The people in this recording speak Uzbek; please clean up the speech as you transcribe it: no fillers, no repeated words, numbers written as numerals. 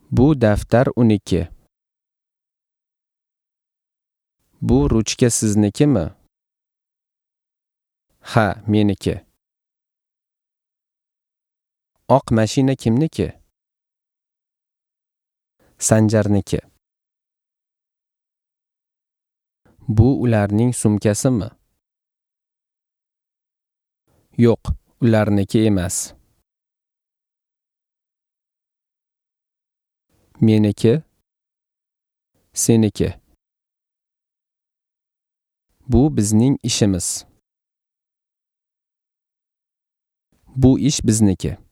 Bu daftar uniki. Bu ruchka siznikimi? Ha, meniki. Oq mashina kimniki? Sanjarniki. Bu ularning sumkasimi? Yo'q, ularniki emas. Meniki? Seniki. Bu bizning ishimiz. Bu ish bizniki.